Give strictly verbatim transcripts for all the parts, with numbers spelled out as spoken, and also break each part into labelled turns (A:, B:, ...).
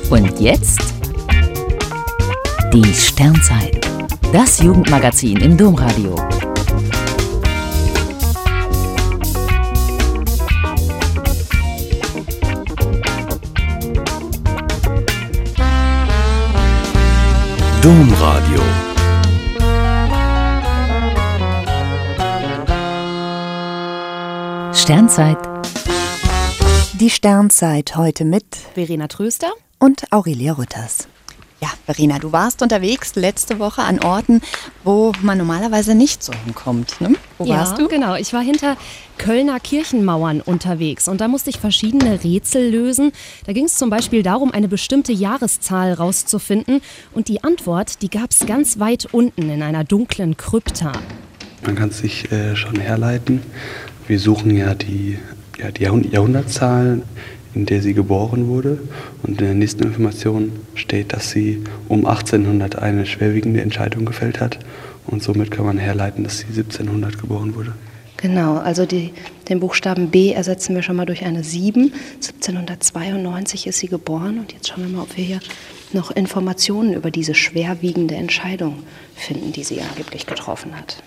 A: Und jetzt die Sternzeit, das Jugendmagazin im Domradio.
B: Domradio.
A: Sternzeit.
C: Die Sternzeit heute mit
D: Verena Tröster
C: und Aurelia Rütters. Ja, Verena, du warst unterwegs letzte Woche an Orten, wo man normalerweise nicht so hinkommt, ne? Wo
D: ja,
C: warst du?
D: Genau. Ich war hinter Kölner Kirchenmauern unterwegs und da musste ich verschiedene Rätsel lösen. Da ging es zum Beispiel darum, eine bestimmte Jahreszahl rauszufinden und die Antwort, die gab es ganz weit unten in einer dunklen Krypta.
E: Man kann es sich äh, schon herleiten. Wir suchen ja die, ja, die Jahrhundertzahl, in der sie geboren wurde. Und in der nächsten Information steht, dass sie um achtzehnhundert eine schwerwiegende Entscheidung gefällt hat. Und somit kann man herleiten, dass sie siebzehnhundert geboren wurde.
F: Genau, also die, den Buchstaben B ersetzen wir schon mal durch eine sieben. siebzehnhundertzweiundneunzig ist sie geboren. Und jetzt schauen wir mal, ob wir hier noch Informationen über diese schwerwiegende Entscheidung finden, die sie angeblich getroffen hat.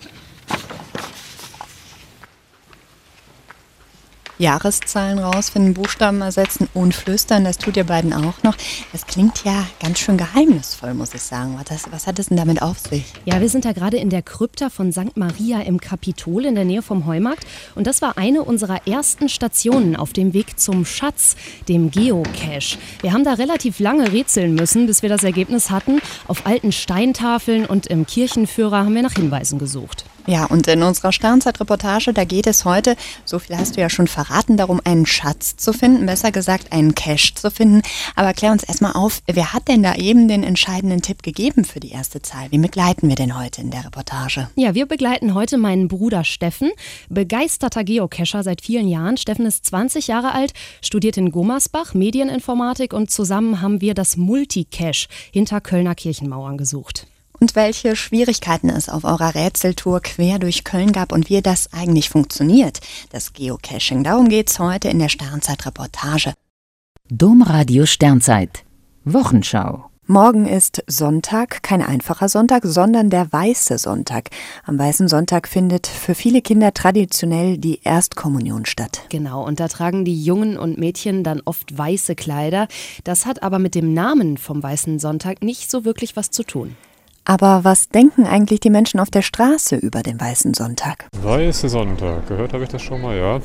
C: Jahreszahlen rausfinden, Buchstaben ersetzen und flüstern, das tut ihr beiden auch noch. Das klingt ja ganz schön geheimnisvoll, muss ich sagen. Was, was hat es denn damit auf sich?
D: Ja, wir sind da gerade in der Krypta von Sankt Maria im Kapitol in der Nähe vom Heumarkt. Und das war eine unserer ersten Stationen auf dem Weg zum Schatz, dem Geocache. Wir haben da relativ lange rätseln müssen, bis wir das Ergebnis hatten. Auf alten Steintafeln und im Kirchenführer haben wir nach Hinweisen gesucht.
C: Ja, und in unserer Sternzeit-Reportage, da geht es heute, so viel hast du ja schon verraten, darum, einen Schatz zu finden, besser gesagt einen Cache zu finden. Aber klär uns erstmal auf, wer hat denn da eben den entscheidenden Tipp gegeben für die erste Zahl? Wie begleiten wir denn heute in der Reportage?
D: Ja, wir begleiten heute meinen Bruder Steffen, begeisterter Geocacher seit vielen Jahren. Steffen ist zwanzig Jahre alt, studiert in Gummersbach Medieninformatik und zusammen haben wir das Multicache hinter Kölner Kirchenmauern gesucht.
C: Und welche Schwierigkeiten es auf eurer Rätseltour quer durch Köln gab und wie das eigentlich funktioniert, das Geocaching. Darum geht's heute in der Sternzeit-Reportage.
A: Domradio Sternzeit. Wochenschau.
C: Morgen ist Sonntag, kein einfacher Sonntag, sondern der Weiße Sonntag. Am Weißen Sonntag findet für viele Kinder traditionell die Erstkommunion statt.
D: Genau, und da tragen die Jungen und Mädchen dann oft weiße Kleider. Das hat aber mit dem Namen vom Weißen Sonntag nicht so wirklich was zu tun.
C: Aber was denken eigentlich die Menschen auf der Straße über den Weißen Sonntag?
G: Weiße Sonntag, gehört habe ich das schon mal, ja.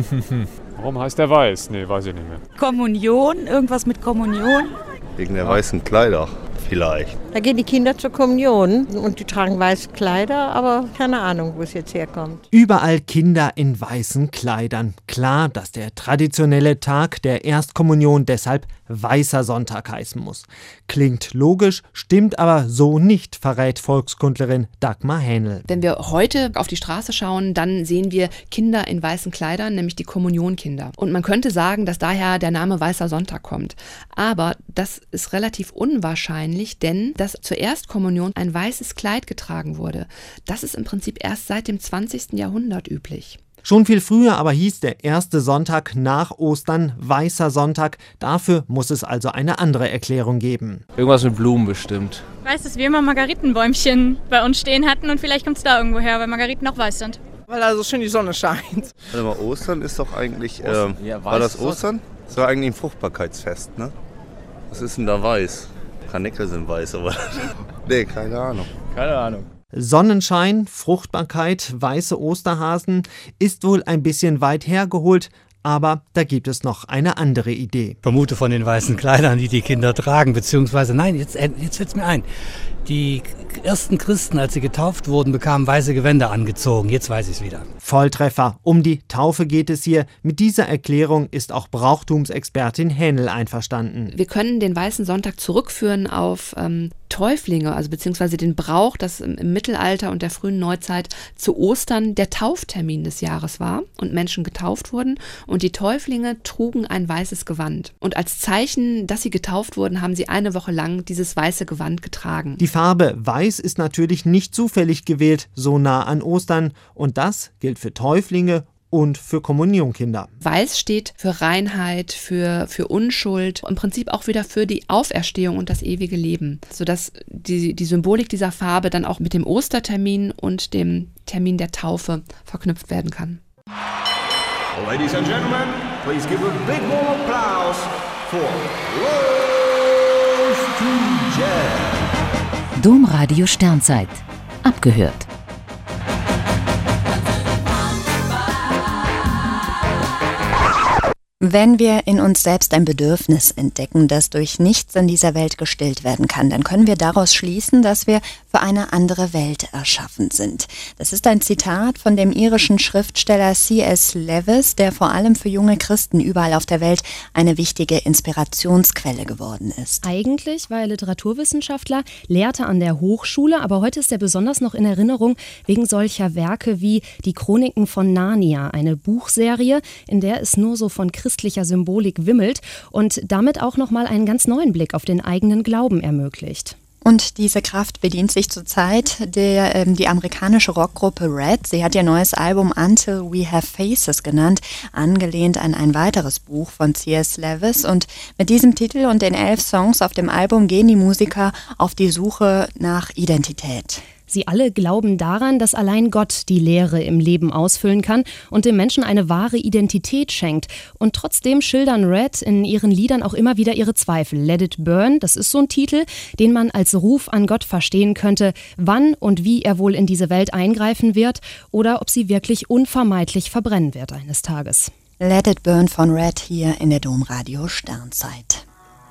G: Warum heißt der weiß? Nee, weiß ich nicht mehr.
H: Kommunion, irgendwas mit Kommunion?
I: Wegen der weißen Kleider, vielleicht.
J: Da gehen die Kinder zur Kommunion und die tragen weiße Kleider, aber keine Ahnung, wo es jetzt herkommt.
K: Überall Kinder in weißen Kleidern. Klar, dass der traditionelle Tag der Erstkommunion deshalb Weißer Sonntag heißen muss. Klingt logisch, stimmt aber so nicht, verrät Volkskundlerin Dagmar Hähnel.
L: Wenn wir heute auf die Straße schauen, dann sehen wir Kinder in weißen Kleidern, nämlich die Kommunionkinder. Und man könnte sagen, dass daher der Name Weißer Sonntag kommt. Aber das ist relativ unwahrscheinlich, denn dass zur Erstkommunion ein weißes Kleid getragen wurde, das ist im Prinzip erst seit dem zwanzigsten Jahrhundert üblich.
K: Schon viel früher aber hieß der erste Sonntag nach Ostern Weißer Sonntag. Dafür muss es also eine andere Erklärung geben.
M: Irgendwas mit Blumen bestimmt.
N: Ich weiß, dass wir immer Margaritenbäumchen bei uns stehen hatten und vielleicht kommt es da irgendwo her, weil Margariten auch weiß sind.
O: Weil da so schön die Sonne scheint.
I: Warte mal, Ostern ist doch eigentlich, ähm,
M: ja,
I: war das Ostern? Das war eigentlich ein Fruchtbarkeitsfest, ne? Was ist denn da weiß? Karnickel sind weiß, aber nee, keine Ahnung.
M: Keine Ahnung.
K: Sonnenschein, Fruchtbarkeit, weiße Osterhasen ist wohl ein bisschen weit hergeholt, aber da gibt es noch eine andere Idee.
P: Ich vermute von den weißen Kleidern, die die Kinder tragen, beziehungsweise, nein, jetzt, jetzt fällt es mir ein. Die ersten Christen, als sie getauft wurden, bekamen weiße Gewänder angezogen. Jetzt weiß ich es wieder.
K: Volltreffer. Um die Taufe geht es hier. Mit dieser Erklärung ist auch Brauchtumsexpertin Hähnel einverstanden.
L: Wir können den Weißen Sonntag zurückführen auf ähm, Täuflinge, also beziehungsweise den Brauch, dass im, im Mittelalter und der frühen Neuzeit zu Ostern der Tauftermin des Jahres war und Menschen getauft wurden. Und die Täuflinge trugen ein weißes Gewand. Und als Zeichen, dass sie getauft wurden, haben sie eine Woche lang dieses weiße Gewand getragen.
K: Die Farbe Weiß ist natürlich nicht zufällig gewählt, so nah an Ostern. Und das gilt für Täuflinge und für Kommunionkinder.
L: Weiß steht für Reinheit, für, für Unschuld, im Prinzip auch wieder für die Auferstehung und das ewige Leben, sodass die, die Symbolik dieser Farbe dann auch mit dem Ostertermin und dem Termin der Taufe verknüpft werden kann.
B: Ladies and gentlemen, please give a big warm applause for Rose to Jazz.
A: Domradio Sternzeit. Abgehört.
C: Wenn wir in uns selbst ein Bedürfnis entdecken, das durch nichts in dieser Welt gestillt werden kann, dann können wir daraus schließen, dass wir für eine andere Welt erschaffen sind. Das ist ein Zitat von dem irischen Schriftsteller C S Lewis, der vor allem für junge Christen überall auf der Welt eine wichtige Inspirationsquelle geworden ist.
D: Eigentlich war er Literaturwissenschaftler, lehrte an der Hochschule, aber heute ist er besonders noch in Erinnerung wegen solcher Werke wie Die Chroniken von Narnia, eine Buchserie, in der es nur so von christlicher Symbolik wimmelt und damit auch nochmal einen ganz neuen Blick auf den eigenen Glauben ermöglicht.
C: Und diese Kraft bedient sich zurzeit der, ähm, die amerikanische Rockgruppe Red. Sie hat ihr neues Album Until We Have Faces genannt, angelehnt an ein weiteres Buch von C S Lewis. Und mit diesem Titel und den elf Songs auf dem Album gehen die Musiker auf die Suche nach Identität.
D: Sie alle glauben daran, dass allein Gott die Leere im Leben ausfüllen kann und dem Menschen eine wahre Identität schenkt. Und trotzdem schildern Red in ihren Liedern auch immer wieder ihre Zweifel. Let It Burn, das ist so ein Titel, den man als Ruf an Gott verstehen könnte, wann und wie er wohl in diese Welt eingreifen wird oder ob sie wirklich unvermeidlich verbrennen wird eines Tages.
C: Let It Burn von Red hier in der Domradio Sternzeit.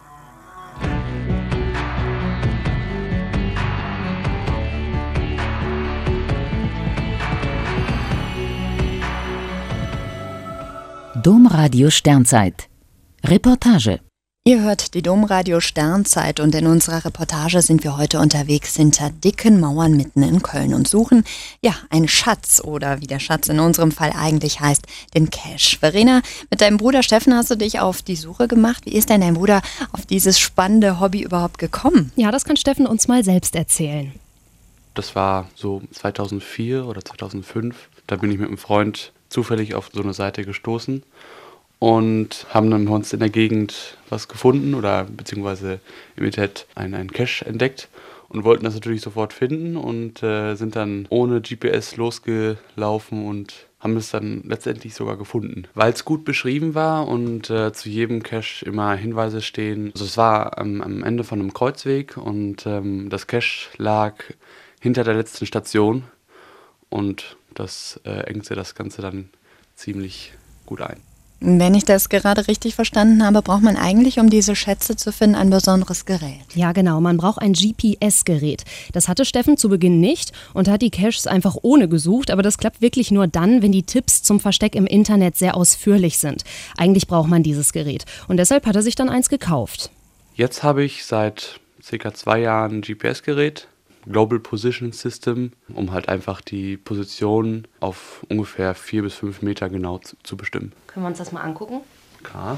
A: Domradio Sternzeit. Reportage.
C: Ihr hört die Domradio Sternzeit und in unserer Reportage sind wir heute unterwegs hinter dicken Mauern mitten in Köln und suchen, ja, einen Schatz oder wie der Schatz in unserem Fall eigentlich heißt, den Cash. Verena, mit deinem Bruder Steffen hast du dich auf die Suche gemacht. Wie ist denn dein Bruder auf dieses spannende Hobby überhaupt gekommen?
D: Ja, das kann Steffen uns mal selbst erzählen.
E: Das war so zweitausendvier oder zweitausendfünf. Da bin ich mit einem Freund zufällig auf so eine Seite gestoßen und haben dann bei uns in der Gegend was gefunden oder beziehungsweise im Internet einen, einen Cache entdeckt und wollten das natürlich sofort finden und äh, sind dann ohne G P S losgelaufen und haben es dann letztendlich sogar gefunden, weil es gut beschrieben war und äh, zu jedem Cache immer Hinweise stehen. Also es war am, am Ende von einem Kreuzweg und ähm, das Cache lag hinter der letzten Station und das äh, engte das Ganze dann ziemlich gut ein.
C: Wenn ich das gerade richtig verstanden habe, braucht man eigentlich, um diese Schätze zu finden, ein besonderes Gerät.
D: Ja, genau. Man braucht ein G P S-Gerät. Das hatte Steffen zu Beginn nicht und hat die Caches einfach ohne gesucht. Aber das klappt wirklich nur dann, wenn die Tipps zum Versteck im Internet sehr ausführlich sind. Eigentlich braucht man dieses Gerät. Und deshalb hat er sich dann eins gekauft.
E: Jetzt habe ich seit circa zwei Jahren ein G P S-Gerät. Global Position System, um halt einfach die Position auf ungefähr vier bis fünf Meter genau zu, zu bestimmen.
F: Können wir uns das mal angucken?
E: Klar.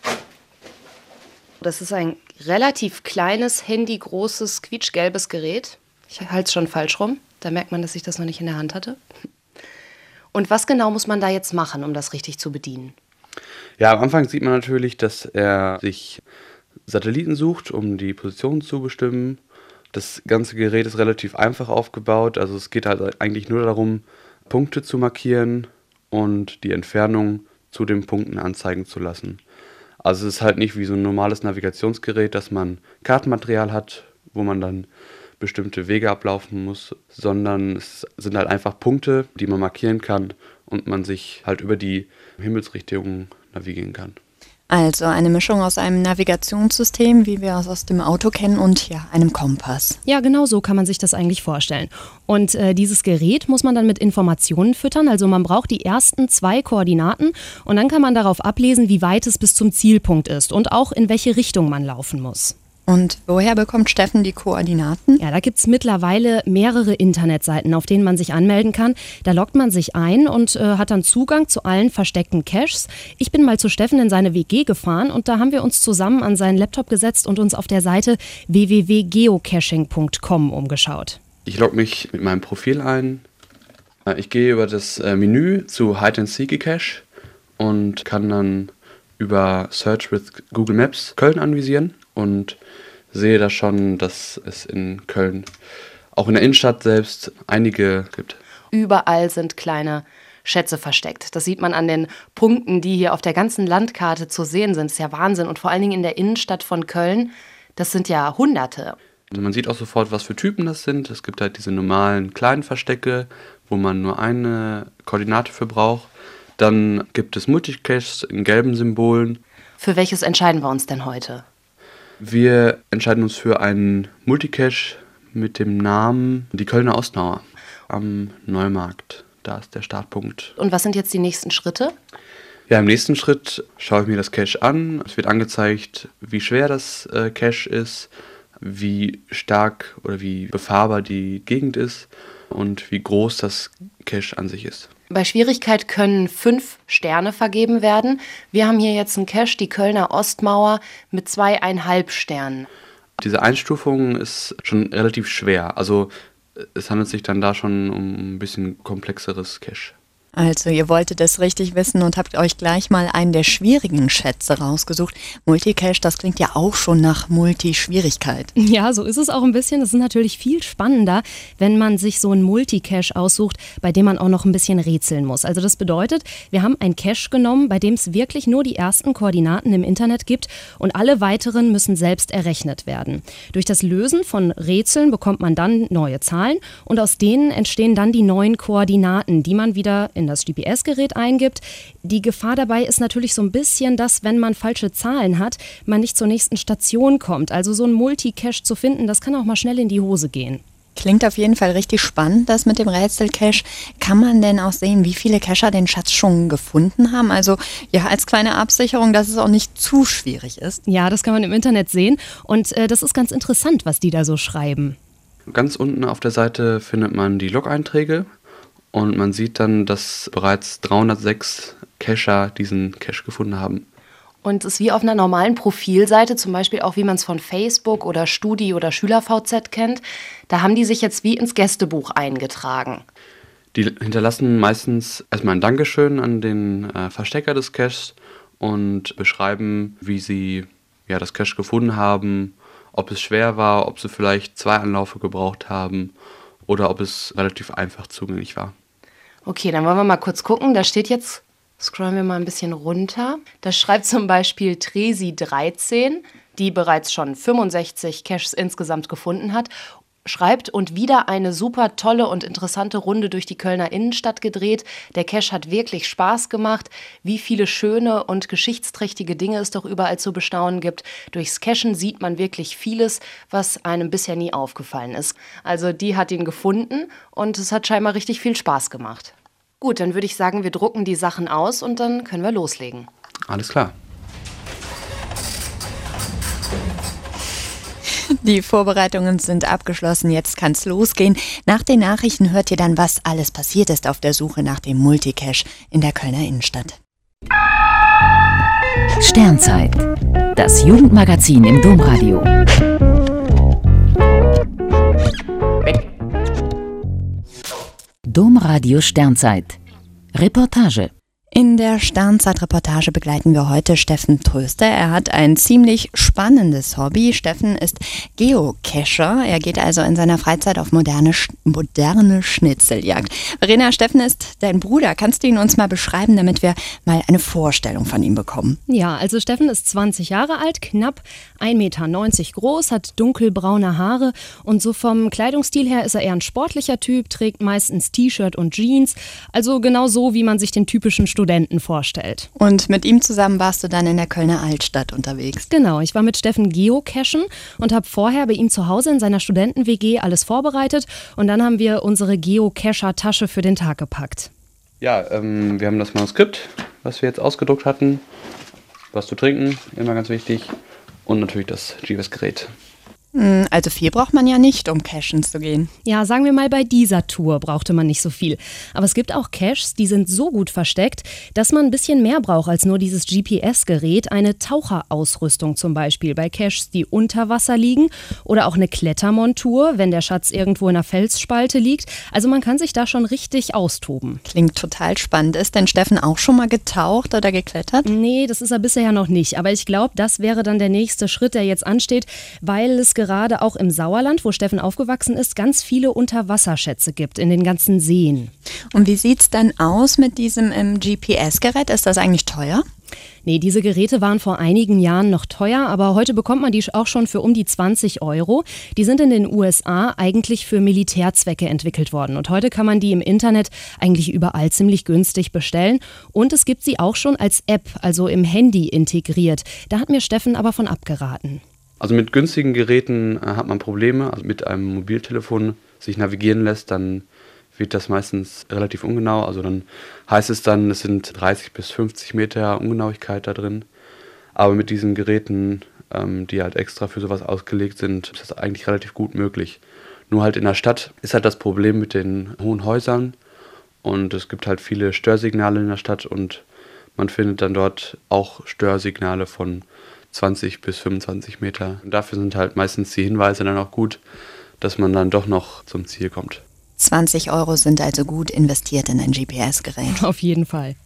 F: Das ist ein relativ kleines, handygroßes, quietschgelbes Gerät. Ich halte es schon falsch rum. Da merkt man, dass ich das noch nicht in der Hand hatte. Und was genau muss man da jetzt machen, um das richtig zu bedienen?
E: Ja, am Anfang sieht man natürlich, dass er sich Satelliten sucht, um die Position zu bestimmen. Das ganze Gerät ist relativ einfach aufgebaut, also es geht halt eigentlich nur darum, Punkte zu markieren und die Entfernung zu den Punkten anzeigen zu lassen. Also es ist halt nicht wie so ein normales Navigationsgerät, dass man Kartenmaterial hat, wo man dann bestimmte Wege ablaufen muss, sondern es sind halt einfach Punkte, die man markieren kann und man sich halt über die Himmelsrichtungen navigieren kann.
C: Also eine Mischung aus einem Navigationssystem, wie wir es aus dem Auto kennen, und ja, einem Kompass.
D: Ja, genau so kann man sich das eigentlich vorstellen. Und äh, dieses Gerät muss man dann mit Informationen füttern. Also man braucht die ersten zwei Koordinaten und dann kann man darauf ablesen, wie weit es bis zum Zielpunkt ist und auch in welche Richtung man laufen muss.
C: Und woher bekommt Steffen die Koordinaten?
D: Ja, da gibt's mittlerweile mehrere Internetseiten, auf denen man sich anmelden kann. Da loggt man sich ein und äh, hat dann Zugang zu allen versteckten Caches. Ich bin mal zu Steffen in seine W G gefahren und da haben wir uns zusammen an seinen Laptop gesetzt und uns auf der Seite w w w punkt geocaching punkt com umgeschaut.
E: Ich logge mich mit meinem Profil ein Ich gehe über das Menü zu Hide and Seek Cache und kann dann über Search with Google Maps Köln anvisieren und sehe da schon, dass es in Köln, auch in der Innenstadt selbst, einige gibt.
F: Überall sind kleine Schätze versteckt. Das sieht man an den Punkten, die hier auf der ganzen Landkarte zu sehen sind. Das ist ja Wahnsinn. Und vor allen Dingen in der Innenstadt von Köln, das sind ja Hunderte.
E: Also man sieht auch sofort, was für Typen das sind. Es gibt halt diese normalen kleinen Verstecke, wo man nur eine Koordinate für braucht. Dann gibt es Multicaches in gelben Symbolen.
F: Für welches entscheiden wir uns denn heute?
E: Wir entscheiden uns für einen Multicache mit dem Namen Die Kölner Ostmauer am Neumarkt. Da ist der Startpunkt.
F: Und was sind jetzt die nächsten Schritte?
E: Ja, im nächsten Schritt schaue ich mir das Cache an. Es wird angezeigt, wie schwer das äh, Cache ist, wie stark oder wie befahrbar die Gegend ist und wie groß das Cache an sich ist.
F: Bei Schwierigkeit können fünf Sterne vergeben werden. Wir haben hier jetzt einen Cache, die Kölner Ostmauer, mit zweieinhalb Sternen.
E: Diese Einstufung ist schon relativ schwer. Also es handelt sich dann da schon um ein bisschen komplexeres Cache.
C: Also ihr wolltet es richtig wissen und habt euch gleich mal einen der schwierigen Schätze rausgesucht. Multicache, das klingt ja auch schon nach Multi-Schwierigkeit.
D: Ja, so ist es auch ein bisschen. Das ist natürlich viel spannender, wenn man sich so einen Multicache aussucht, bei dem man auch noch ein bisschen rätseln muss. Also das bedeutet, wir haben einen Cache genommen, bei dem es wirklich nur die ersten Koordinaten im Internet gibt und alle weiteren müssen selbst errechnet werden. Durch das Lösen von Rätseln bekommt man dann neue Zahlen und aus denen entstehen dann die neuen Koordinaten, die man wieder in das G P S-Gerät eingibt. Die Gefahr dabei ist natürlich so ein bisschen, dass, wenn man falsche Zahlen hat, man nicht zur nächsten Station kommt. Also so ein Multicache zu finden, das kann auch mal schnell in die Hose gehen.
C: Klingt auf jeden Fall richtig spannend, das mit dem Rätselcache. Kann man denn auch sehen, wie viele Cacher den Schatz schon gefunden haben? Also ja, als kleine Absicherung, dass es auch nicht zu schwierig ist.
D: Ja, das kann man im Internet sehen und äh, das ist ganz interessant, was die da so schreiben.
E: Ganz unten auf der Seite findet man die Log-Einträge. Und man sieht dann, dass bereits dreihundertsechs Cacher diesen Cache gefunden haben.
F: Und es ist wie auf einer normalen Profilseite, zum Beispiel auch wie man es von Facebook oder Studi- oder Schüler-V Z kennt. Da haben die sich jetzt wie ins Gästebuch eingetragen.
E: Die hinterlassen meistens erstmal ein Dankeschön an den äh, Verstecker des Caches und beschreiben, wie sie ja, das Cache gefunden haben, ob es schwer war, ob sie vielleicht zwei Anläufe gebraucht haben oder ob es relativ einfach zugänglich war.
F: Okay, dann wollen wir mal kurz gucken. Da steht jetzt, scrollen wir mal ein bisschen runter. Da schreibt zum Beispiel Tresi dreizehn, die bereits schon fünfundsechzig Caches insgesamt gefunden hat, schreibt, und wieder eine super tolle und interessante Runde durch die Kölner Innenstadt gedreht. Der Cache hat wirklich Spaß gemacht. Wie viele schöne und geschichtsträchtige Dinge es doch überall zu bestaunen gibt. Durchs Cachen sieht man wirklich vieles, was einem bisher nie aufgefallen ist. Also die hat ihn gefunden und es hat scheinbar richtig viel Spaß gemacht. Gut, dann würde ich sagen, wir drucken die Sachen aus und dann können wir loslegen.
E: Alles klar.
C: Die Vorbereitungen sind abgeschlossen, jetzt kann's losgehen. Nach den Nachrichten hört ihr dann, was alles passiert ist auf der Suche nach dem Multicache in der Kölner Innenstadt.
A: Sternzeit, das Jugendmagazin im Domradio. Domradio Sternzeit. Reportage.
C: In der Sternzeit-Reportage begleiten wir heute Steffen Tröster. Er hat ein ziemlich spannendes Hobby. Steffen ist Geocacher. Er geht also in seiner Freizeit auf moderne, moderne Schnitzeljagd. Verena, Steffen ist dein Bruder. Kannst du ihn uns mal beschreiben, damit wir mal eine Vorstellung von ihm bekommen?
D: Ja, also Steffen ist zwanzig Jahre alt, knapp ein Meter neunzig groß, hat dunkelbraune Haare und so vom Kleidungsstil her ist er eher ein sportlicher Typ, trägt meistens T-Shirt und Jeans. Also genau so, wie man sich den typischen Studenten Studenten vorstellt.
C: Und mit ihm zusammen warst du dann in der Kölner Altstadt unterwegs?
D: Genau, ich war mit Steffen geocachen und habe vorher bei ihm zu Hause in seiner Studenten-W G alles vorbereitet und dann haben wir unsere Geocacher-Tasche für den Tag gepackt.
E: Ja, ähm, wir haben das Manuskript, was wir jetzt ausgedruckt hatten, was zu trinken, immer ganz wichtig, und natürlich das G P S-Gerät.
C: Also viel braucht man ja nicht, um cashen zu gehen.
D: Ja, sagen wir mal, bei dieser Tour brauchte man nicht so viel. Aber es gibt auch Caches, die sind so gut versteckt, dass man ein bisschen mehr braucht als nur dieses G P S-Gerät. Eine Taucherausrüstung zum Beispiel bei Caches, die unter Wasser liegen. Oder auch eine Klettermontur, wenn der Schatz irgendwo in einer Felsspalte liegt. Also man kann sich da schon richtig austoben.
C: Klingt total spannend. Ist denn Steffen auch schon mal getaucht oder geklettert?
D: Nee, das ist er bisher noch nicht. Aber ich glaube, das wäre dann der nächste Schritt, der jetzt ansteht, weil es gerade auch im Sauerland, wo Steffen aufgewachsen ist, ganz viele Unterwasserschätze gibt, in den ganzen Seen.
C: Und wie sieht es dann aus mit diesem ähm, G P S-Gerät? Ist das eigentlich teuer?
D: Nee, diese Geräte waren vor einigen Jahren noch teuer, aber heute bekommt man die auch schon für um die zwanzig Euro. Die sind in den U S A eigentlich für Militärzwecke entwickelt worden. Und heute kann man die im Internet eigentlich überall ziemlich günstig bestellen. Und es gibt sie auch schon als App, also im Handy integriert. Da hat mir Steffen aber von abgeraten.
E: Also mit günstigen Geräten äh, hat man Probleme. Also mit einem Mobiltelefon sich navigieren lässt, dann wird das meistens relativ ungenau. Also dann heißt es dann, es sind dreißig bis fünfzig Meter Ungenauigkeit da drin. Aber mit diesen Geräten, ähm, die halt extra für sowas ausgelegt sind, ist das eigentlich relativ gut möglich. Nur halt in der Stadt ist halt das Problem mit den hohen Häusern. Und es gibt halt viele Störsignale in der Stadt und man findet dann dort auch Störsignale von zwanzig bis fünfundzwanzig Meter. Und dafür sind halt meistens die Hinweise dann auch gut, dass man dann doch noch zum Ziel kommt.
C: zwanzig Euro sind also gut investiert in ein G P S-Gerät.
D: Auf jeden Fall.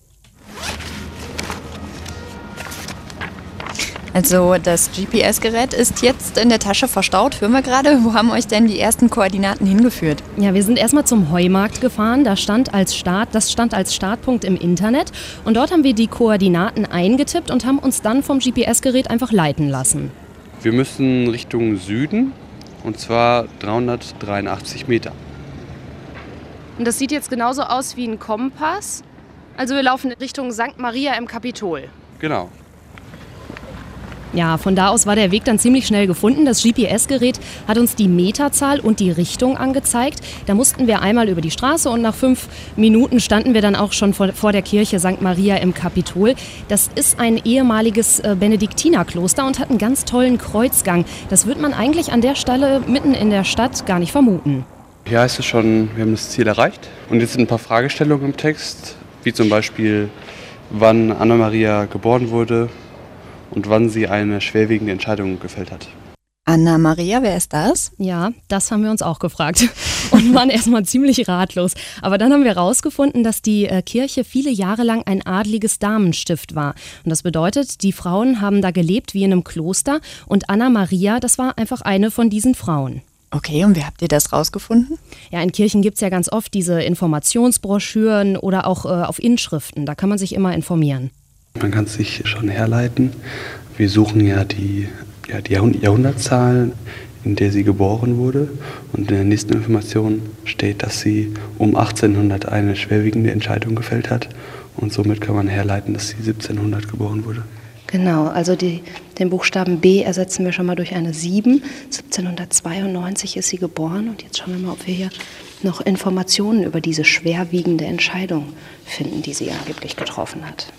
C: Also das G P S-Gerät ist jetzt in der Tasche verstaut, hören wir gerade. Wo haben euch denn die ersten Koordinaten hingeführt?
D: Ja, wir sind erstmal zum Heumarkt gefahren. Da stand als Start, das stand als Startpunkt im Internet. Und dort haben wir die Koordinaten eingetippt und haben uns dann vom G P S-Gerät einfach leiten lassen.
E: Wir müssen Richtung Süden, und zwar dreihundertdreiundachtzig Meter.
O: Und das sieht jetzt genauso aus wie ein Kompass. Also wir laufen Richtung Sankt Maria im Kapitol.
E: Genau.
D: Ja, von da aus war der Weg dann ziemlich schnell gefunden. Das G P S-Gerät hat uns die Meterzahl und die Richtung angezeigt. Da mussten wir einmal über die Straße und nach fünf Minuten standen wir dann auch schon vor, vor der Kirche Sankt Maria im Kapitol. Das ist ein ehemaliges äh, Benediktinerkloster und hat einen ganz tollen Kreuzgang. Das wird man eigentlich an der Stelle mitten in der Stadt gar nicht vermuten.
E: Hier heißt es schon, wir haben das Ziel erreicht. Und jetzt sind ein paar Fragestellungen im Text, wie zum Beispiel, wann Anna Maria geboren wurde und wann sie eine schwerwiegende Entscheidung gefällt hat.
C: Anna Maria, wer ist das?
D: Ja, das haben wir uns auch gefragt und waren erstmal ziemlich ratlos. Aber dann haben wir herausgefunden, dass die äh, Kirche viele Jahre lang ein adliges Damenstift war. Und das bedeutet, die Frauen haben da gelebt wie in einem Kloster und Anna Maria, das war einfach eine von diesen Frauen.
C: Okay, und wie habt ihr das rausgefunden?
D: Ja, in Kirchen gibt es ja ganz oft diese Informationsbroschüren oder auch äh, auf Inschriften. Da kann man sich immer informieren.
E: Man kann es sich schon herleiten. Wir suchen ja die, ja, die Jahrhundertzahl, in der sie geboren wurde. Und in der nächsten Information steht, dass sie um achtzehnhundert eine schwerwiegende Entscheidung gefällt hat. Und somit kann man herleiten, dass sie siebzehnhundert geboren wurde.
F: Genau, also die, den Buchstaben B ersetzen wir schon mal durch eine sieben. siebzehnhundertzweiundneunzig ist sie geboren. Und jetzt schauen wir mal, ob wir hier noch Informationen über diese schwerwiegende Entscheidung finden, die sie angeblich getroffen hat.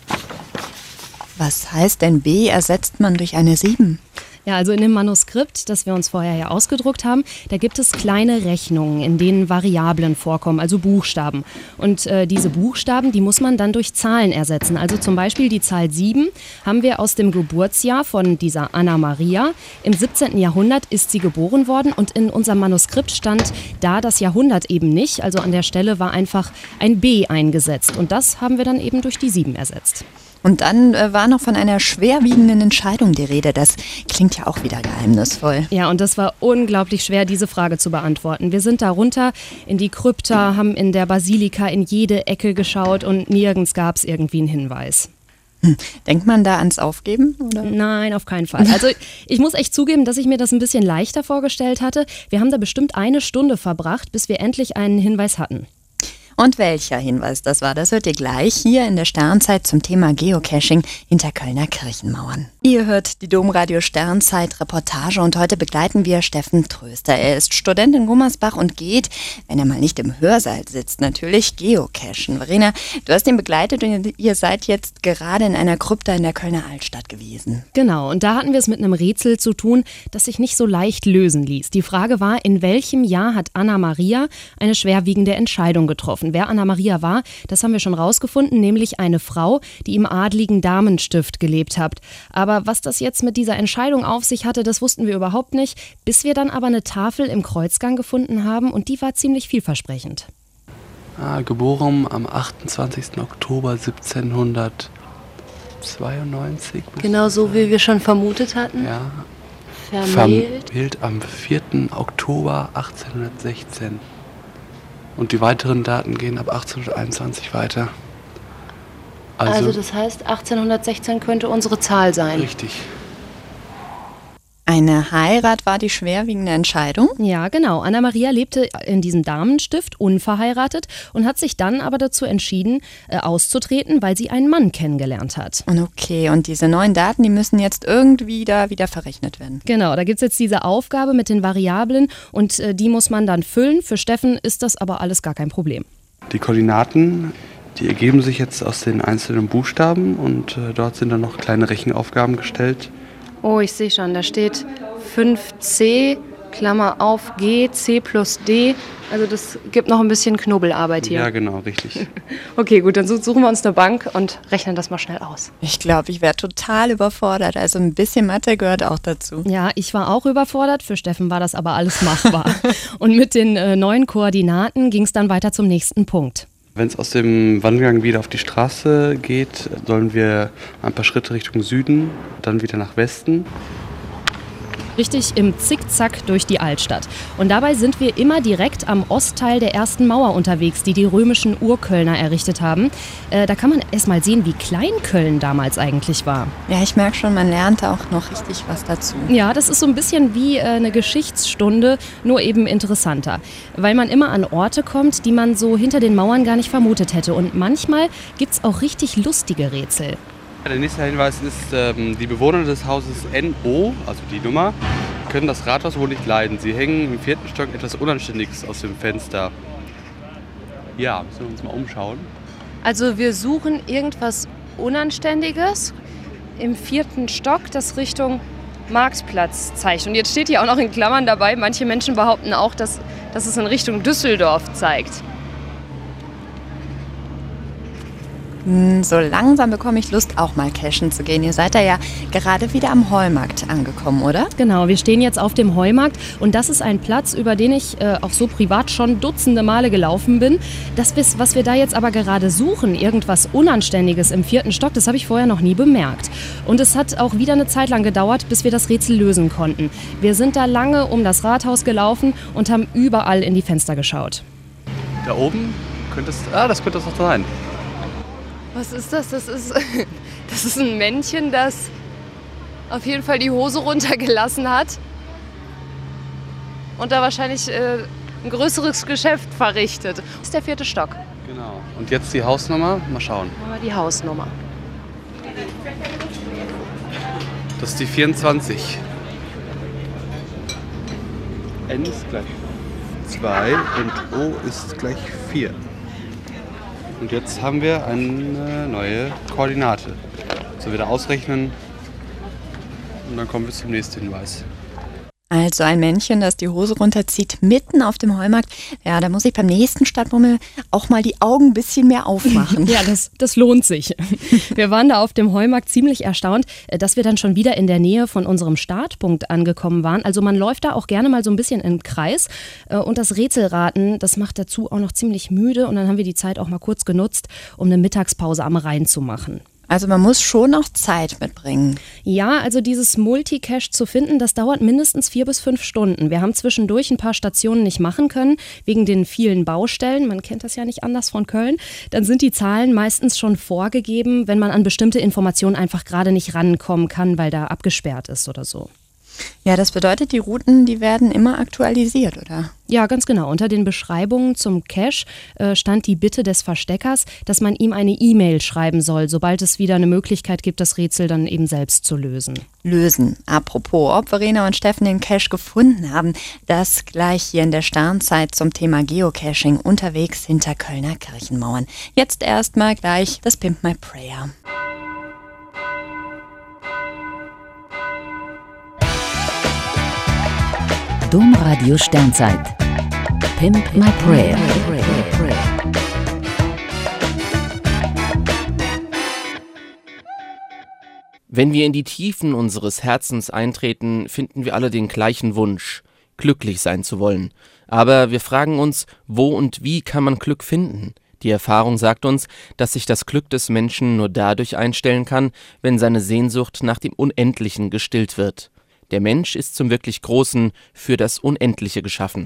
C: Was heißt denn B ersetzt man durch eine sieben?
D: Ja, also in dem Manuskript, das wir uns vorher ja ausgedruckt haben, da gibt es kleine Rechnungen, in denen Variablen vorkommen, also Buchstaben. Und äh, diese Buchstaben, die muss man dann durch Zahlen ersetzen. Also zum Beispiel die Zahl sieben haben wir aus dem Geburtsjahr von dieser Anna Maria. Im siebzehnten Jahrhundert ist sie geboren worden und in unserem Manuskript stand da das Jahrhundert eben nicht. Also an der Stelle war einfach ein B eingesetzt und das haben wir dann eben durch die sieben ersetzt.
C: Und dann äh, war noch von einer schwerwiegenden Entscheidung die Rede. Das klingt ja auch wieder geheimnisvoll.
D: Ja, und das war unglaublich schwer, diese Frage zu beantworten. Wir sind da runter in die Krypta, haben in der Basilika in jede Ecke geschaut und nirgends gab es irgendwie einen Hinweis.
C: Hm. Denkt man da ans Aufgeben? Oder?
D: Nein, auf keinen Fall. Also ich muss echt zugeben, dass ich mir das ein bisschen leichter vorgestellt hatte. Wir haben da bestimmt eine Stunde verbracht, bis wir endlich einen Hinweis hatten.
C: Und welcher Hinweis das war, das hört ihr gleich hier in der Sternzeit zum Thema Geocaching hinter Kölner Kirchenmauern. Ihr hört die Domradio Sternzeit Reportage und heute begleiten wir Steffen Tröster. Er ist Student in Gummersbach und geht, wenn er mal nicht im Hörsaal sitzt, natürlich geocachen. Verena, du hast ihn begleitet und ihr seid jetzt gerade in einer Krypta in der Kölner Altstadt gewesen.
D: Genau, und da hatten wir es mit einem Rätsel zu tun, das sich nicht so leicht lösen ließ. Die Frage war, in welchem Jahr hat Anna Maria eine schwerwiegende Entscheidung getroffen? Wer Anna Maria war, das haben wir schon rausgefunden, nämlich eine Frau, die im adligen Damenstift gelebt hat. Aber was das jetzt mit dieser Entscheidung auf sich hatte, das wussten wir überhaupt nicht, bis wir dann aber eine Tafel im Kreuzgang gefunden haben und die war ziemlich vielversprechend.
E: Ah, geboren am achtundzwanzigsten Oktober siebzehnhundertzweiundneunzig.
F: Genau so, wie wir schon vermutet hatten.
E: Ja.
F: Vermählt.
E: Vermählt am vierten Oktober achtzehnhundertsechzehn. Und die weiteren Daten gehen ab achtzehnhunderteinundzwanzig weiter.
F: Also, also das heißt, achtzehnhundertsechzehn könnte unsere Zahl sein.
E: Richtig.
C: Eine Heirat war die schwerwiegende Entscheidung?
D: Ja, genau. Anna Maria lebte in diesem Damenstift, unverheiratet und hat sich dann aber dazu entschieden, äh, auszutreten, weil sie einen Mann kennengelernt hat.
C: Okay, und diese neuen Daten, die müssen jetzt irgendwie da wieder verrechnet werden.
D: Genau, da gibt es jetzt diese Aufgabe mit den Variablen und äh, die muss man dann füllen. Für Steffen ist das aber alles gar kein Problem.
E: Die Koordinaten, die ergeben sich jetzt aus den einzelnen Buchstaben und äh, dort sind dann noch kleine Rechenaufgaben gestellt.
F: Oh, ich sehe schon, da steht fünf c, Klammer auf, G, C plus D. Also das gibt noch ein bisschen Knobelarbeit hier.
E: Ja, genau, richtig.
F: Okay, gut, dann suchen wir uns eine Bank und rechnen das mal schnell aus.
C: Ich glaube, ich wäre total überfordert. Also ein bisschen Mathe gehört auch dazu.
D: Ja, ich war auch überfordert. Für Steffen war das aber alles machbar. Und mit den äh, neuen Koordinaten ging es dann weiter zum nächsten Punkt.
E: Wenn es aus dem Wandergang wieder auf die Straße geht, sollen wir ein paar Schritte Richtung Süden, dann wieder nach Westen.
D: Richtig im Zickzack durch die Altstadt. Und dabei sind wir immer direkt am Ostteil der ersten Mauer unterwegs, die die römischen Urkölner errichtet haben. Äh, da kann man erst mal sehen, wie klein Köln damals eigentlich war.
C: Ja, ich merke schon, man lernt auch noch richtig was dazu.
D: Ja, das ist so ein bisschen wie äh, eine Geschichtsstunde, nur eben interessanter. Weil man immer an Orte kommt, die man so hinter den Mauern gar nicht vermutet hätte. Und manchmal gibt es auch richtig lustige Rätsel.
E: Der nächste Hinweis ist, ähm, die Bewohner des Hauses N O, also die Nummer, können das Rathaus wohl nicht leiden. Sie hängen im vierten Stock etwas Unanständiges aus dem Fenster. Ja, müssen wir uns mal umschauen.
F: Also wir suchen irgendwas Unanständiges im vierten Stock, das Richtung Marktplatz zeigt. Und jetzt steht hier auch noch in Klammern dabei, manche Menschen behaupten auch, dass, dass es in Richtung Düsseldorf zeigt.
C: So langsam bekomme ich Lust, auch mal cashen zu gehen. Ihr seid da ja gerade wieder am Heumarkt angekommen, oder?
D: Genau, wir stehen jetzt auf dem Heumarkt und das ist ein Platz, über den ich äh, auch so privat schon dutzende Male gelaufen bin. Das, was wir da jetzt aber gerade suchen, irgendwas Unanständiges im vierten Stock, das habe ich vorher noch nie bemerkt. Und es hat auch wieder eine Zeit lang gedauert, bis wir das Rätsel lösen konnten. Wir sind da lange um das Rathaus gelaufen und haben überall in die Fenster geschaut.
E: Da oben könnte es, ah, das könnte es doch sein.
F: Was ist das? Das ist, das ist ein Männchen, das auf jeden Fall die Hose runtergelassen hat und da wahrscheinlich äh, ein größeres Geschäft verrichtet. Das ist der vierte Stock.
E: Genau. Und jetzt die Hausnummer. Mal schauen.
F: Machen wir die Hausnummer.
E: Das ist die vierundzwanzig. N ist gleich zwei und O ist gleich vier. Und jetzt haben wir eine neue Koordinate. So wieder ausrechnen und dann kommen wir zum nächsten Hinweis.
C: Also ein Männchen, das die Hose runterzieht, mitten auf dem Heumarkt. Ja, da muss ich beim nächsten Stadtbummel auch mal die Augen ein bisschen mehr aufmachen.
D: Ja, das, das lohnt sich. Wir waren da auf dem Heumarkt ziemlich erstaunt, dass wir dann schon wieder in der Nähe von unserem Startpunkt angekommen waren. Also man läuft da auch gerne mal so ein bisschen im Kreis. Und das Rätselraten, das macht dazu auch noch ziemlich müde. Und dann haben wir die Zeit auch mal kurz genutzt, um eine Mittagspause am Rhein zu machen.
C: Also man muss schon noch Zeit mitbringen.
D: Ja, also dieses Multicache zu finden, das dauert mindestens vier bis fünf Stunden. Wir haben zwischendurch ein paar Stationen nicht machen können, wegen den vielen Baustellen. Man kennt das ja nicht anders von Köln. Dann sind die Zahlen meistens schon vorgegeben, wenn man an bestimmte Informationen einfach gerade nicht rankommen kann, weil da abgesperrt ist oder so.
C: Ja, das bedeutet, die Routen, die werden immer aktualisiert, oder?
D: Ja, ganz genau. Unter den Beschreibungen zum Cache äh, stand die Bitte des Versteckers, dass man ihm eine E-Mail schreiben soll, sobald es wieder eine Möglichkeit gibt, das Rätsel dann eben selbst zu lösen.
C: Lösen. Apropos, ob Verena und Steffen den Cache gefunden haben, das gleich hier in der Sternzeit zum Thema Geocaching unterwegs hinter Kölner Kirchenmauern. Jetzt erstmal gleich das Pimp My Prayer.
A: Domradio Sternzeit. Pimp My Prayer.
M: Wenn wir in die Tiefen unseres Herzens eintreten, finden wir alle den gleichen Wunsch, glücklich sein zu wollen. Aber wir fragen uns, wo und wie kann man Glück finden? Die Erfahrung sagt uns, dass sich das Glück des Menschen nur dadurch einstellen kann, wenn seine Sehnsucht nach dem Unendlichen gestillt wird. Der Mensch ist zum wirklich Großen für das Unendliche geschaffen.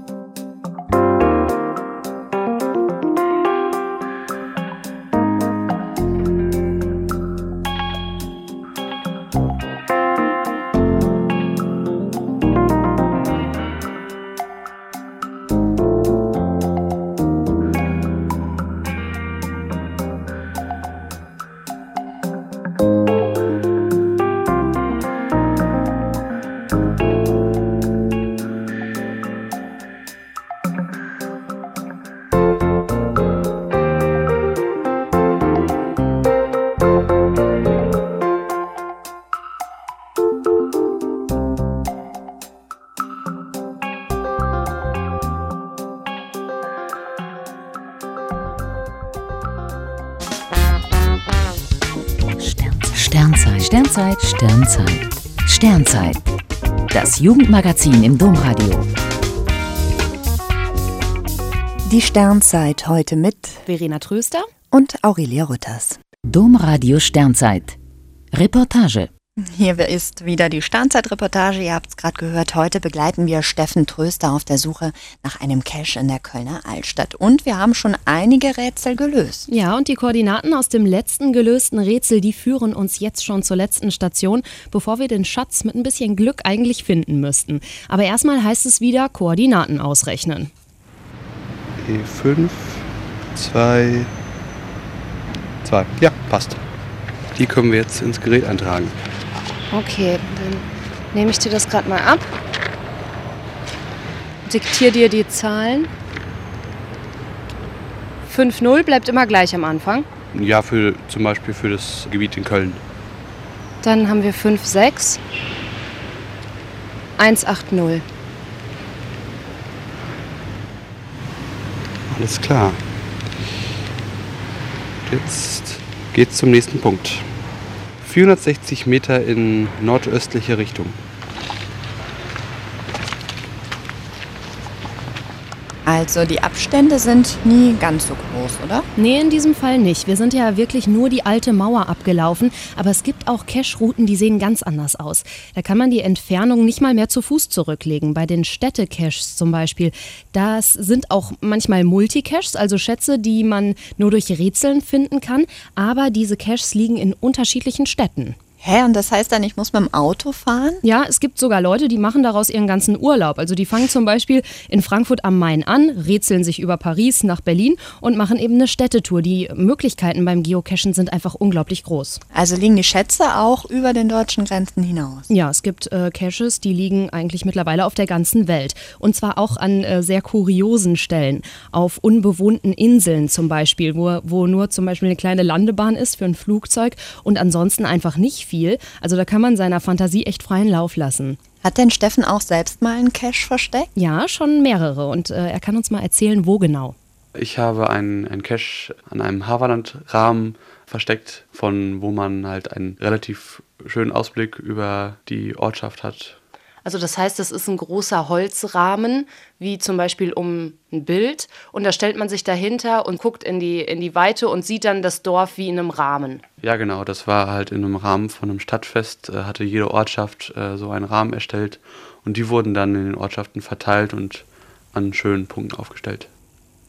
A: Sternzeit. Sternzeit. Sternzeit. Sternzeit. Das Jugendmagazin im Domradio.
C: Die Sternzeit heute mit
D: Verena Tröster
C: und Aurelia Rütters.
A: Domradio Sternzeit. Reportage.
C: Hier ist wieder die Sternzeit-Reportage. Ihr habt es gerade gehört. Heute begleiten wir Steffen Tröster auf der Suche nach einem Cache in der Kölner Altstadt. Und wir haben schon einige Rätsel gelöst.
D: Ja, und die Koordinaten aus dem letzten gelösten Rätsel, die führen uns jetzt schon zur letzten Station, bevor wir den Schatz mit ein bisschen Glück eigentlich finden müssten. Aber erstmal heißt es wieder Koordinaten ausrechnen.
E: fünf, zwei, zwei. Ja, passt. Die können wir jetzt ins Gerät eintragen.
F: Okay, dann nehme ich dir das gerade mal ab. Diktiere dir die Zahlen. fünf null bleibt immer gleich am Anfang.
E: Ja, für, zum Beispiel für das Gebiet in Köln.
F: Dann haben wir fünf sechs, eins acht null.
E: Alles klar. Jetzt geht's zum nächsten Punkt. vierhundertsechzig Meter in nordöstliche Richtung.
C: Also die Abstände sind nie ganz so groß, oder?
D: Nee, in diesem Fall nicht. Wir sind ja wirklich nur die alte Mauer abgelaufen, aber es gibt auch Cache-Routen, die sehen ganz anders aus. Da kann man die Entfernung nicht mal mehr zu Fuß zurücklegen. Bei den Städte-Caches zum Beispiel, das sind auch manchmal Multicaches, also Schätze, die man nur durch Rätseln finden kann, aber diese Caches liegen in unterschiedlichen Städten.
C: Hä, und das heißt dann, ich muss mit dem Auto fahren?
D: Ja, es gibt sogar Leute, die machen daraus ihren ganzen Urlaub. Also die fangen zum Beispiel in Frankfurt am Main an, rätseln sich über Paris nach Berlin und machen eben eine Städtetour. Die Möglichkeiten beim Geocachen sind einfach unglaublich groß.
C: Also liegen die Schätze auch über den deutschen Grenzen hinaus?
D: Ja, es gibt äh, Caches, die liegen eigentlich mittlerweile auf der ganzen Welt. Und zwar auch an äh, sehr kuriosen Stellen. Auf unbewohnten Inseln zum Beispiel, wo, wo nur zum Beispiel eine kleine Landebahn ist für ein Flugzeug und ansonsten einfach nicht viel. Also da kann man seiner Fantasie echt freien Lauf lassen.
C: Hat denn Steffen auch selbst mal einen Cache versteckt?
D: Ja, schon mehrere. Und äh, er kann uns mal erzählen, wo genau.
E: Ich habe einen, einen Cache an einem Haverlandrahmen versteckt, von wo man halt einen relativ schönen Ausblick über die Ortschaft hat.
F: Also das heißt, das ist ein großer Holzrahmen, wie zum Beispiel um ein Bild. Und da stellt man sich dahinter und guckt in die, in die Weite und sieht dann das Dorf wie in einem Rahmen.
E: Ja, genau. Das war halt in einem Rahmen von einem Stadtfest, äh, hatte jede Ortschaft äh, so einen Rahmen erstellt. Und die wurden dann in den Ortschaften verteilt und an schönen Punkten aufgestellt.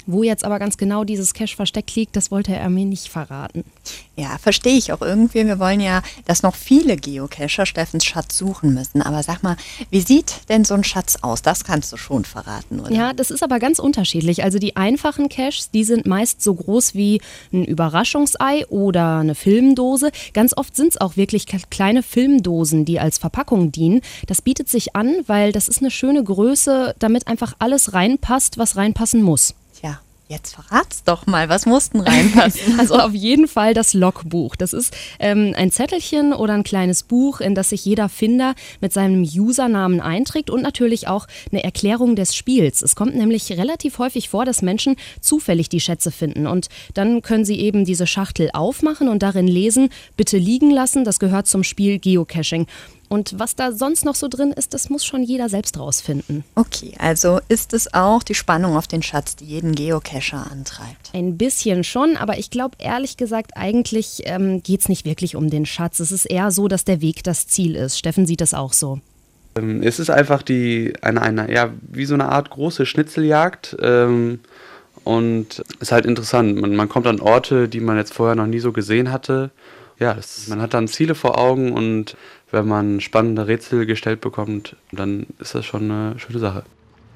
D: Wo jetzt aber ganz genau dieses Cache versteckt liegt, das wollte er mir nicht verraten.
C: Ja, verstehe ich auch irgendwie. Wir wollen ja, dass noch viele Geocacher Steffens Schatz suchen müssen. Aber sag mal, wie sieht denn so ein Schatz aus? Das kannst du schon verraten, oder?
D: Ja, das ist aber ganz unterschiedlich. Also die einfachen Caches, die sind meist so groß wie ein Überraschungsei oder eine Filmdose. Ganz oft sind es auch wirklich kleine Filmdosen, die als Verpackung dienen. Das bietet sich an, weil das ist eine schöne Größe, damit einfach alles reinpasst, was reinpassen muss.
C: Tja, jetzt verrat's doch mal, was mussten reinpassen?
D: Also auf jeden Fall das Logbuch. Das ist ähm, ein Zettelchen oder ein kleines Buch, in das sich jeder Finder mit seinem Usernamen einträgt und natürlich auch eine Erklärung des Spiels. Es kommt nämlich relativ häufig vor, dass Menschen zufällig die Schätze finden und dann können sie eben diese Schachtel aufmachen und darin lesen, bitte liegen lassen, das gehört zum Spiel Geocaching. Und was da sonst noch so drin ist, das muss schon jeder selbst rausfinden.
C: Okay, also ist es auch die Spannung auf den Schatz, die jeden Geocacher antreibt?
D: Ein bisschen schon, aber ich glaube ehrlich gesagt, eigentlich ähm, geht es nicht wirklich um den Schatz. Es ist eher so, dass der Weg das Ziel ist. Steffen sieht das auch so.
E: Ähm, es ist einfach die, eine, eine, ja, wie so eine Art große Schnitzeljagd. Ähm, und es ist halt interessant. Man, man kommt an Orte, die man jetzt vorher noch nie so gesehen hatte. Ja, das, man hat dann Ziele vor Augen und wenn man spannende Rätsel gestellt bekommt, dann ist das schon eine schöne Sache.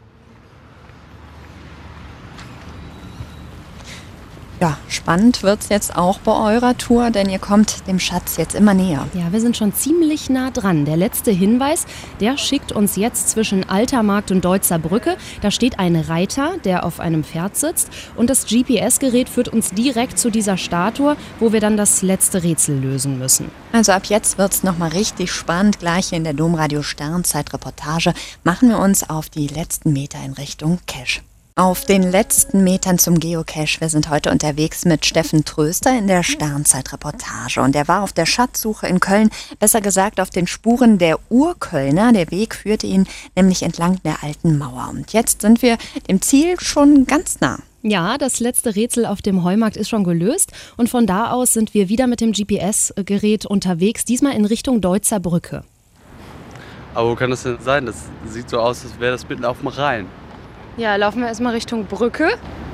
C: Ja, spannend wird's jetzt auch bei eurer Tour, denn ihr kommt dem Schatz jetzt immer näher.
D: Ja, wir sind schon ziemlich nah dran. Der letzte Hinweis, der schickt uns jetzt zwischen Altermarkt und Deutzer Brücke. Da steht ein Reiter, der auf einem Pferd sitzt und das G P S-Gerät führt uns direkt zu dieser Statue, wo wir dann das letzte Rätsel lösen müssen.
C: Also ab jetzt wird's nochmal richtig spannend. Gleich hier in der Domradio Sternzeit-Reportage machen wir uns auf die letzten Meter in Richtung Cache. Auf den letzten Metern zum Geocache. Wir sind heute unterwegs mit Steffen Tröster in der Sternzeit-Reportage. Und er war auf der Schatzsuche in Köln, besser gesagt auf den Spuren der Urkölner. Der Weg führte ihn nämlich entlang der alten Mauer. Und jetzt sind wir dem Ziel schon ganz nah.
D: Ja, das letzte Rätsel auf dem Heumarkt ist schon gelöst. Und von da aus sind wir wieder mit dem G P S-Gerät unterwegs, diesmal in Richtung Deutzer Brücke.
E: Aber wo kann das denn sein? Das sieht so aus, als wäre das mitten auf dem Rhein.
O: Ja, laufen wir erstmal Richtung Brücke.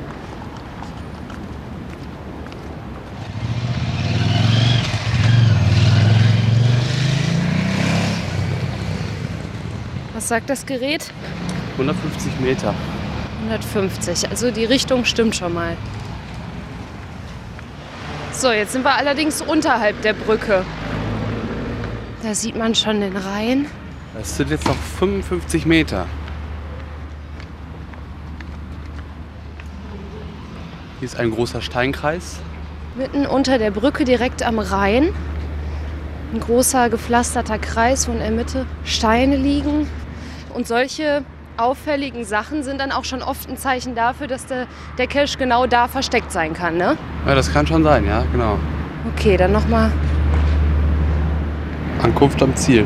O: Was sagt das Gerät?
E: hundertfünfzig Meter.
O: hundertfünfzig, also die Richtung stimmt schon mal. So, jetzt sind wir allerdings unterhalb der Brücke. Da sieht man schon den Rhein.
E: Das sind jetzt noch fünfundfünfzig Meter. Hier ist ein großer Steinkreis.
O: Mitten unter der Brücke, direkt am Rhein. Ein großer gepflasterter Kreis, wo in der Mitte Steine liegen. Und solche auffälligen Sachen sind dann auch schon oft ein Zeichen dafür, dass der, der Cache genau da versteckt sein kann, ne?
E: Ja, das kann schon sein, ja, genau.
O: Okay, dann nochmal.
E: Ankunft am Ziel.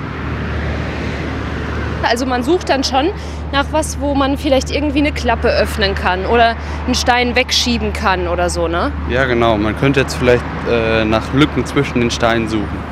O: Also man sucht dann schon nach was, wo man vielleicht irgendwie eine Klappe öffnen kann oder einen Stein wegschieben kann oder so, ne?
E: Ja, genau. Man könnte jetzt vielleicht äh, nach Lücken zwischen den Steinen suchen.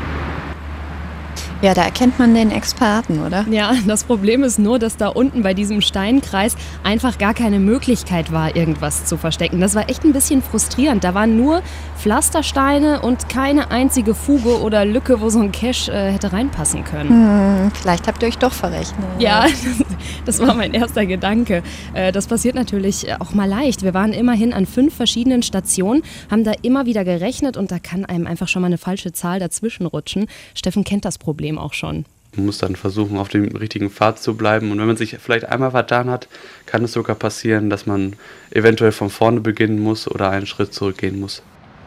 C: Ja, da erkennt man den Experten, oder?
D: Ja, das Problem ist nur, dass da unten bei diesem Steinkreis einfach gar keine Möglichkeit war, irgendwas zu verstecken. Das war echt ein bisschen frustrierend. Da waren nur Pflastersteine und keine einzige Fuge oder Lücke, wo so ein Cache äh, hätte reinpassen können.
C: Hm, vielleicht habt ihr euch doch verrechnet.
D: Ja, das, das war mein erster Gedanke. Äh, das passiert natürlich auch mal leicht. Wir waren immerhin an fünf verschiedenen Stationen, haben da immer wieder gerechnet und da kann einem einfach schon mal eine falsche Zahl dazwischen rutschen. Steffen kennt das Problem auch schon.
E: Man muss dann versuchen, auf dem richtigen Pfad zu bleiben. Und wenn man sich vielleicht einmal vertan hat, kann es sogar passieren, dass man eventuell von vorne beginnen muss oder einen Schritt zurückgehen muss.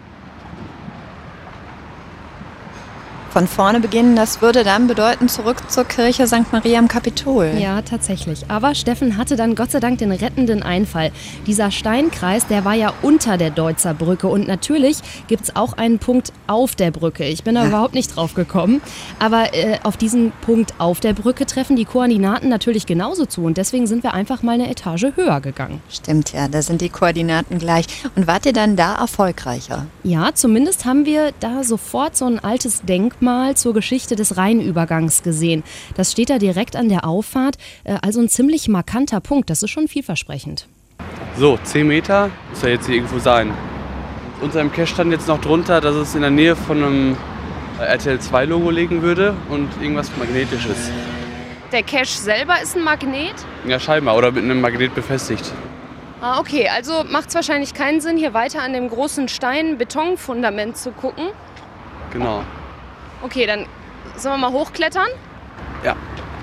C: Von vorne beginnen, das würde dann bedeuten, zurück zur Kirche Sankt Maria am Kapitol.
D: Ja, tatsächlich. Aber Steffen hatte dann Gott sei Dank den rettenden Einfall. Dieser Steinkreis, der war ja unter der Deutzer Brücke. Und natürlich gibt es auch einen Punkt auf der Brücke. Ich bin da ja. überhaupt nicht drauf gekommen. Aber äh, auf diesen Punkt auf der Brücke treffen die Koordinaten natürlich genauso zu. Und deswegen sind wir einfach mal eine Etage höher gegangen.
C: Stimmt, ja, da sind die Koordinaten gleich. Und wart ihr dann da erfolgreicher?
D: Ja, zumindest haben wir da sofort so ein altes Denkmal Mal zur Geschichte des Rheinübergangs gesehen. Das steht da direkt an der Auffahrt, also ein ziemlich markanter Punkt. Das ist schon vielversprechend.
E: So, zehn Meter muss er jetzt hier irgendwo sein. Unter dem Cache stand jetzt noch drunter, dass es in der Nähe von einem R T L zwei Logo liegen würde und irgendwas Magnetisches.
O: Der Cache selber ist ein Magnet?
E: Ja, scheinbar. Oder mit einem Magnet befestigt.
O: Ah, okay. Also macht es wahrscheinlich keinen Sinn, hier weiter an dem großen Stein-Betonfundament zu gucken.
E: Genau.
O: Okay, dann sollen wir mal hochklettern?
E: Ja.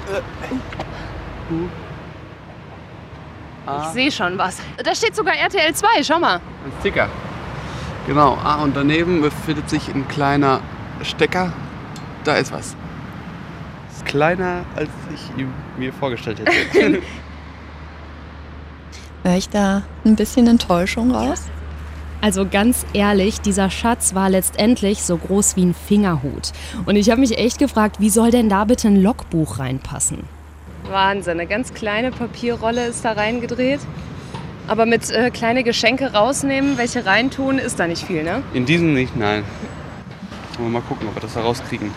O: Ich sehe schon was. Da steht sogar R T L zwei, schau mal.
E: Ein Sticker. Genau. Ah, und daneben befindet sich ein kleiner Stecker. Da ist was. Ist kleiner, als ich ihn mir vorgestellt hätte.
C: Höre ich da ein bisschen Enttäuschung raus?
D: Also ganz ehrlich, dieser Schatz war letztendlich so groß wie ein Fingerhut. Und ich habe mich echt gefragt, wie soll denn da bitte ein Logbuch reinpassen?
O: Wahnsinn, eine ganz kleine Papierrolle ist da reingedreht. Aber mit äh, kleine Geschenke rausnehmen, welche reintun, ist da nicht viel, ne?
E: In diesem nicht, nein. Wollen wir mal gucken, ob wir das da rauskriegen.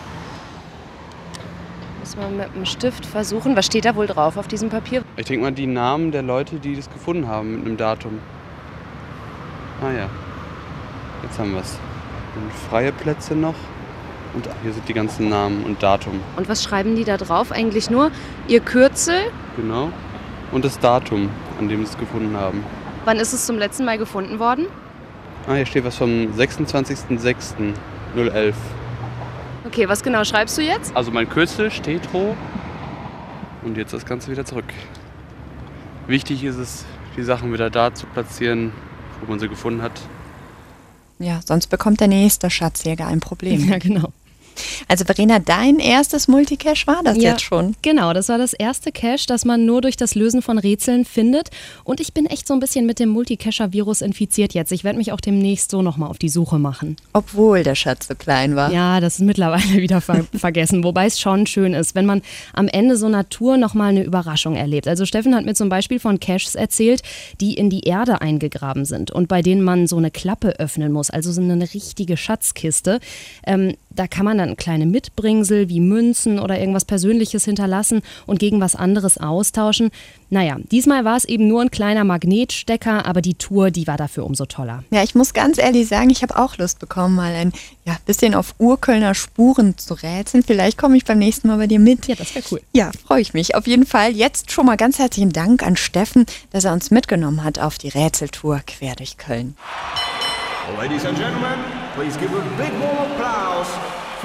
O: Muss man mit einem Stift versuchen. Was steht da wohl drauf auf diesem Papier?
E: Ich denke mal die Namen der Leute, die das gefunden haben mit einem Datum. Ah ja, jetzt haben wir es. Freie Plätze noch. Und hier sind die ganzen Namen und Datum.
O: Und was schreiben die da drauf? Eigentlich nur ihr Kürzel?
E: Genau. Und das Datum, an dem sie es gefunden haben.
O: Wann ist es zum letzten Mal gefunden worden?
E: Ah, hier steht was vom sechsundzwanzigsten sechsten zweitausendelf.
O: Okay, was genau schreibst du jetzt?
E: Also mein Kürzel steht hoch und jetzt das Ganze wieder zurück. Wichtig ist es, die Sachen wieder da zu platzieren, wo man sie gefunden hat.
C: Ja, sonst bekommt der nächste Schatzjäger ein Problem.
D: Ja, genau.
C: Also Verena, dein erstes Multicache war das
D: ja,
C: jetzt schon?
D: Genau, das war das erste Cache, das man nur durch das Lösen von Rätseln findet. Und ich bin echt so ein bisschen mit dem Multicacher-Virus infiziert jetzt. Ich werde mich auch demnächst so nochmal auf die Suche machen.
C: Obwohl der Schatz so klein war.
D: Ja, das ist mittlerweile wieder ver- vergessen. Wobei es schon schön ist, wenn man am Ende so einer Tour nochmal eine Überraschung erlebt. Also Steffen hat mir zum Beispiel von Caches erzählt, die in die Erde eingegraben sind und bei denen man so eine Klappe öffnen muss. Also so eine richtige Schatzkiste. Ähm, da kann man dann kleine Mitbringsel wie Münzen oder irgendwas Persönliches hinterlassen und gegen was anderes austauschen. Naja, diesmal war es eben nur ein kleiner Magnetstecker, aber die Tour, die war dafür umso toller.
C: Ja, ich muss ganz ehrlich sagen, ich habe auch Lust bekommen, mal ein ja, bisschen auf Urkölner Spuren zu rätseln. Vielleicht komme ich beim nächsten Mal bei dir mit.
D: Ja, das wäre cool.
C: Ja, freue ich mich. Auf jeden Fall jetzt schon mal ganz herzlichen Dank an Steffen, dass er uns mitgenommen hat auf die Rätseltour quer durch Köln.
B: Ladies and gentlemen, please give a big warm applause for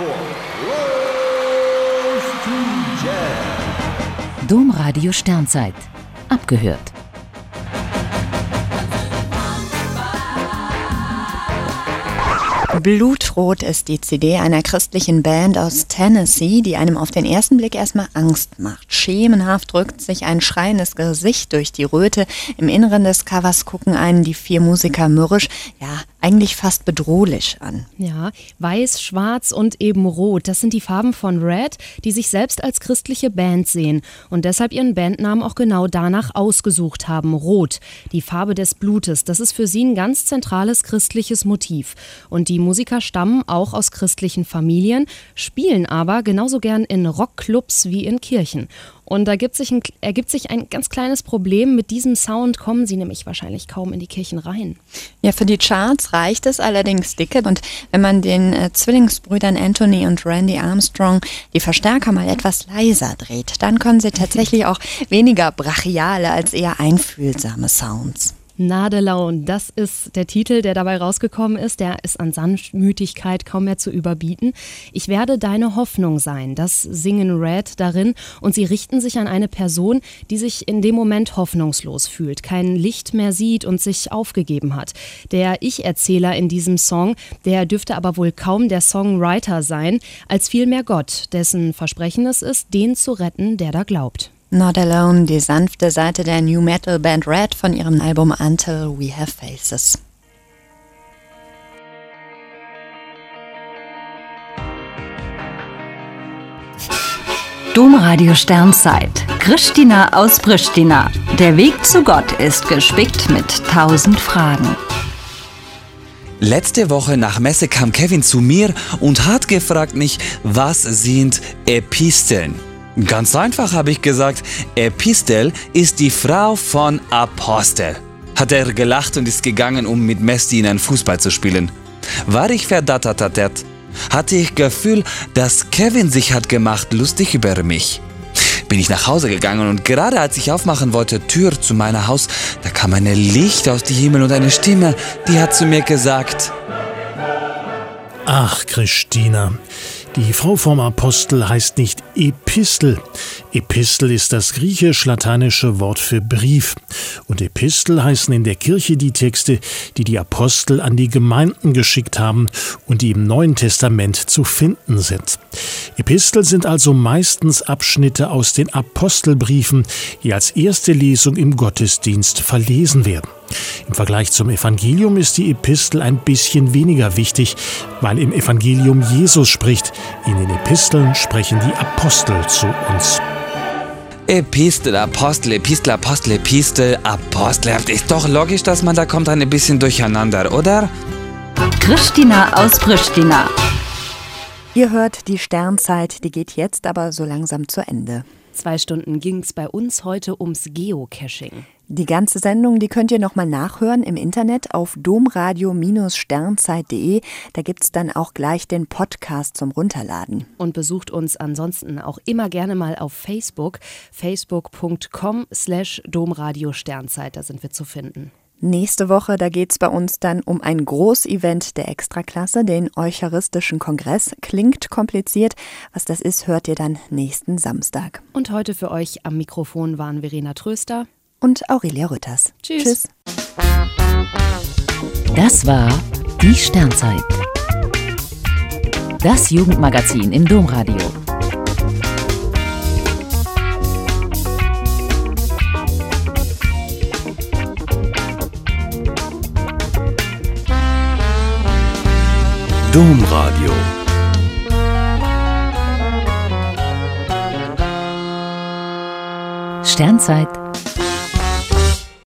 B: Rose to Jazz.
A: Domradio Sternzeit. Abgehört.
C: Blutrot ist die C D einer christlichen Band aus Tennessee, die einem auf den ersten Blick erstmal Angst macht. Schemenhaft drückt sich ein schreiendes Gesicht durch die Röte. Im Inneren des Covers gucken einen die vier Musiker mürrisch, ja, eigentlich fast bedrohlich an.
D: Ja, weiß, schwarz und eben rot, das sind die Farben von Red, die sich selbst als christliche Band sehen und deshalb ihren Bandnamen auch genau danach ausgesucht haben, Rot, die Farbe des Blutes. Das ist für sie ein ganz zentrales christliches Motiv. Und die Musiker stammen auch aus christlichen Familien, spielen aber genauso gern in Rockclubs wie in Kirchen. Und da ergibt sich, ein, ergibt sich ein ganz kleines Problem. Mit diesem Sound kommen sie nämlich wahrscheinlich kaum in die Kirchen rein.
C: Ja, für die Charts reicht es allerdings dicke. Und wenn man den äh, Zwillingsbrüdern Anthony und Randy Armstrong die Verstärker mal etwas leiser dreht, dann können sie tatsächlich auch weniger brachiale als eher einfühlsame Sounds.
D: Nadelaun, das ist der Titel, der dabei rausgekommen ist. Der ist an Sanftmütigkeit kaum mehr zu überbieten. Ich werde deine Hoffnung sein. Das singen Red darin. Und sie richten sich an eine Person, die sich in dem Moment hoffnungslos fühlt, kein Licht mehr sieht und sich aufgegeben hat. Der Ich-Erzähler in diesem Song, der dürfte aber wohl kaum der Songwriter sein, als vielmehr Gott, dessen Versprechen es ist, den zu retten, der da glaubt.
C: Not Alone, die sanfte Seite der New Metal Band Red von ihrem Album Until We Have Faces.
A: Domradio Sternzeit. Christina aus Pristina. Der Weg zu Gott ist gespickt mit tausend Fragen.
Q: Letzte Woche nach Messe kam Kevin zu mir und hat gefragt mich, was sind Episteln? Ganz einfach habe ich gesagt, Epistel ist die Frau von Apostel. hat er gelacht und ist gegangen, um mit Messdienern Fußball zu spielen. War ich verdattert, hatte ich Gefühl, dass Kevin sich hat gemacht lustig über mich. Bin ich nach Hause gegangen und gerade als ich aufmachen wollte, Tür zu meinem Haus, da kam ein Licht aus dem Himmel und eine Stimme, die hat zu mir gesagt:
R: Ach, Christina, die Frau vom Apostel heißt nicht Epistel. Epistel ist das griechisch-lateinische Wort für Brief. Und Epistel heißen in der Kirche die Texte, die die Apostel an die Gemeinden geschickt haben und die im Neuen Testament zu finden sind. Epistel sind also meistens Abschnitte aus den Apostelbriefen, die als erste Lesung im Gottesdienst verlesen werden. Im Vergleich zum Evangelium ist die Epistel ein bisschen weniger wichtig, weil im Evangelium Jesus spricht. In den Episteln sprechen die Apostel zu uns.
Q: Epistel, Apostel, Epistel, Apostel, Epistel, Apostel. Ist doch logisch, dass man da kommt ein bisschen durcheinander, oder?
A: Christina aus Pristina.
C: Ihr hört die Sternzeit, die geht jetzt aber so langsam zu Ende.
D: Zwei Stunden ging es bei uns heute ums Geocaching.
C: Die ganze Sendung, die könnt ihr nochmal nachhören im Internet auf domradio Sternzeit punkt de. Da gibt es dann auch gleich den Podcast zum Runterladen.
D: Und besucht uns ansonsten auch immer gerne mal auf Facebook, facebook punkt com slash domradio Sternzeit, da sind wir zu finden.
C: Nächste Woche, da geht es bei uns dann um ein Großevent der Extraklasse, den Eucharistischen Kongress. Klingt kompliziert. Was das ist, hört ihr dann nächsten Samstag.
D: Und heute für euch am Mikrofon waren Verena Tröster
C: und Aurelia Rütters.
D: Tschüss.
C: Tschüss.
A: Das war die Sternzeit. Das Jugendmagazin im Domradio.
S: Domradio.
A: Sternzeit